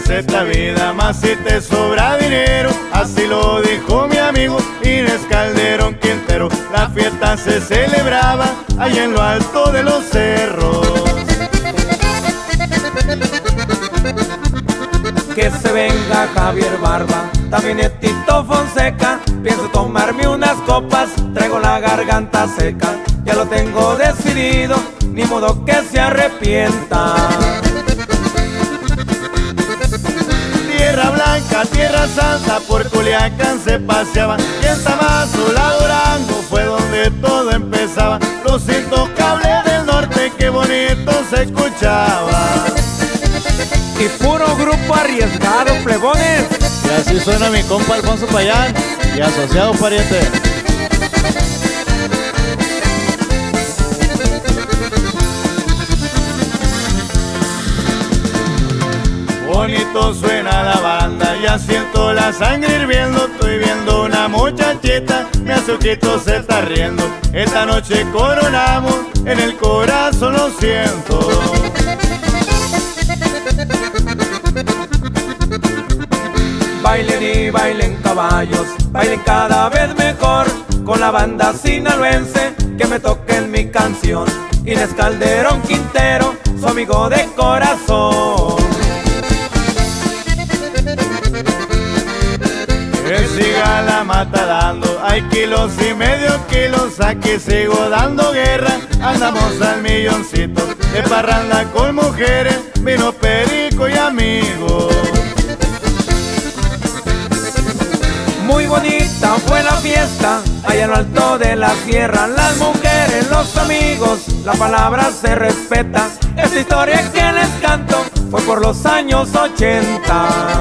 esta vida, más si te sobra dinero. Así lo dijo mi amigo Inés Calderón Quintero. La fiesta se celebraba allá en lo alto de los cerros. Que se venga Javier Barba, también es Tito Fonseca. Pienso tomarme unas copas, traigo la garganta seca. Ya lo tengo decidido, ni modo que se arrepienta. Tierra Blanca, Tierra Santa, por Culiacán se paseaba. Y en Tamazula, Durango fue donde todo empezaba. Los Intocables del norte, qué bonito se escuchaba. Y puro grupo arriesgado, plebones. Y así suena mi compa Alfonso Payán y asociado pariente. Bonito suena la banda, ya siento la sangre hirviendo. Estoy viendo una muchachita, mi azuquito se está riendo. Esta noche coronamos, en el corazón lo siento. Bailen y bailen caballos, bailen cada vez mejor, con la banda sinaloense que me toquen mi canción. Inés Calderón Quintero, su amigo de corazón. Que siga la mata dando, hay kilos y medio kilos, aquí sigo dando guerra. Andamos al milloncito, de parranda con mujeres, vino, perico y amigos. Muy bonita fue la fiesta, allá en lo alto de la sierra. Las mujeres, los amigos, la palabra se respeta. Esta historia que les canto fue por los años 80.